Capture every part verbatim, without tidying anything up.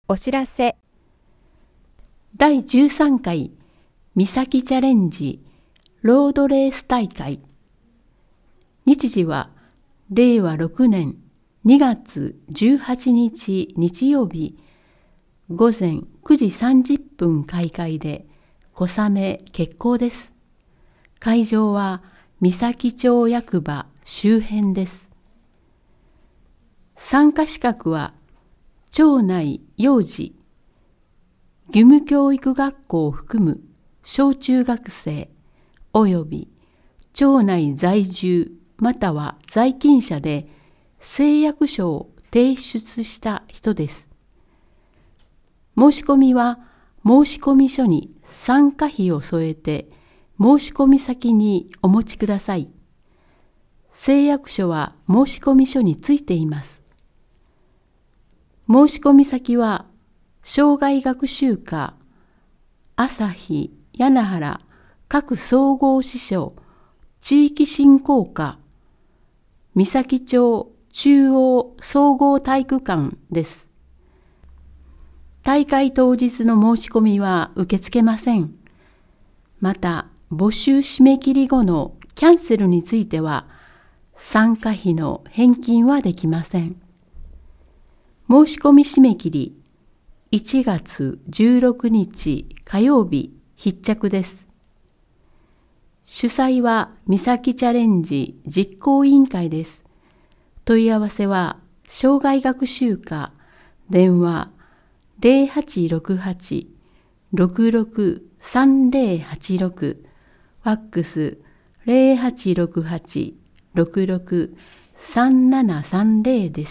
お知らせ。 だいじゅうさんかい三崎チャレンジロードレース大会。日時はれいわろくねんにがつじゅうはちにち日曜日、ごぜんくじさんじゅっぷん開会で小雨決行です。会場は三崎町役場周辺です。参加資格は町内幼児、義務教育学校を含む小中学生および町内在住または在勤者で誓約書を提出した人です。申し込みは申込書に参加費を添えて申込先にお持ちください。誓約書は申込書についています。申込先は障害学習課朝日柳原各総合支所地域振興課三崎町中央総合体育館です。大会当日の申し込みは受け付けません。また、募集締め切り後のキャンセルについては、参加費の返金はできません。申し込み締め切り、いちがつじゅうろくにち火曜日必着です。主催は三崎チャレンジ実行委員会です。問い合わせは、障害学習課、電話ゼロはちろくはち ろくろく さんゼロはちろく、ファックスゼロはちろくはち ろくろく さんななさんゼロです。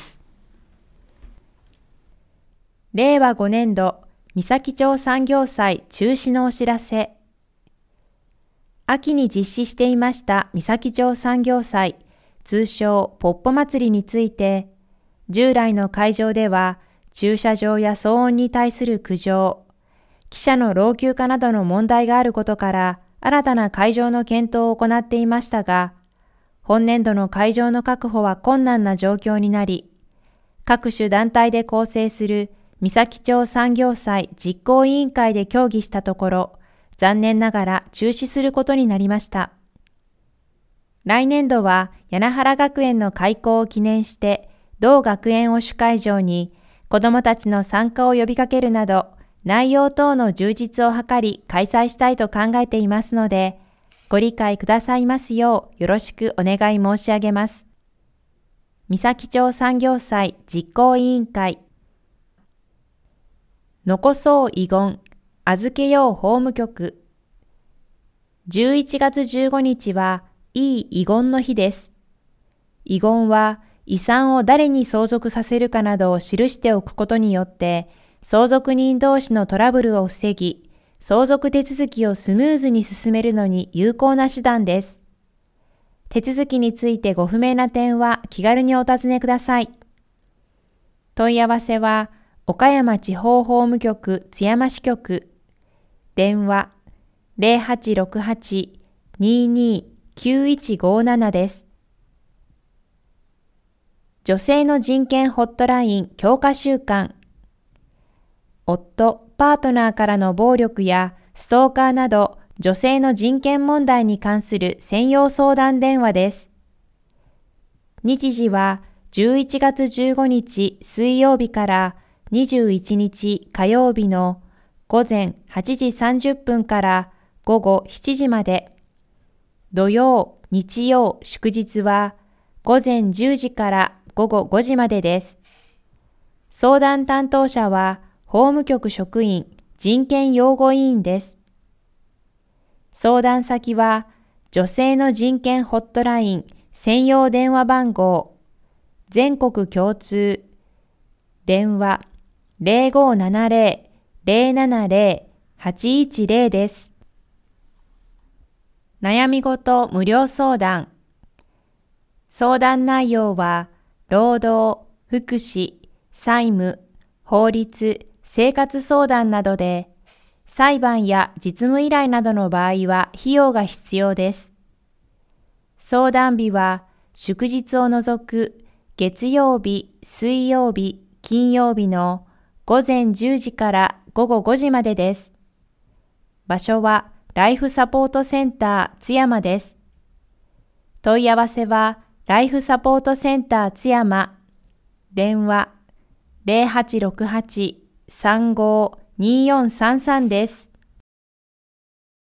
れいわごねんど三崎町産業祭中止のお知らせ。秋に実施していました三崎町産業祭、通称ポッポ祭りについて、従来の会場では駐車場や騒音に対する苦情、記者の老朽化などの問題があることから新たな会場の検討を行っていましたが、本年度の会場の確保は困難な状況になり、各種団体で構成する三崎町産業祭実行委員会で協議したところ、残念ながら中止することになりました。来年度は柳原学園の開校を記念して、同学園を主会場に子どもたちの参加を呼びかけるなど、内容等の充実を図り開催したいと考えていますので、ご理解くださいますようよろしくお願い申し上げます。三崎町産業祭実行委員会。残そう遺言、預けよう法務局。じゅういちがつじゅうごにちはいい遺言の日です。遺言は遺産を誰に相続させるかなどを記しておくことによって、相続人同士のトラブルを防ぎ、相続手続きをスムーズに進めるのに有効な手段です。手続きについてご不明な点は気軽にお尋ねください。問い合わせは、岡山地方法務局津山支局、電話ゼロはちろくはち にーにー きゅういちごーななです。女性の人権ホットライン強化週間。夫、パートナーからの暴力やストーカーなど女性の人権問題に関する専用相談電話です。日時はじゅういちがつじゅうごにち水曜日からにじゅういちにち火曜日のごぜんはちじさんじゅっぷんからごごしちじまで、土曜、日曜、祝日はごぜんじゅうじからごごごじまでです。相談担当者は法務局職員人権擁護委員です。相談先は女性の人権ホットライン専用電話番号全国共通電話ゼロごななゼロ ゼロななゼロ はちいちゼロです。悩み事無料相談。相談内容は労働、福祉、債務、法律、生活相談などで、裁判や実務依頼などの場合は費用が必要です。相談日は祝日を除く月曜日、水曜日、金曜日の午前じゅうじから午後ごじまでです。場所はライフサポートセンター津山です。問い合わせはライフサポートセンター津山、電話 ゼロはちろくはち さんごーにーよんさんさんです。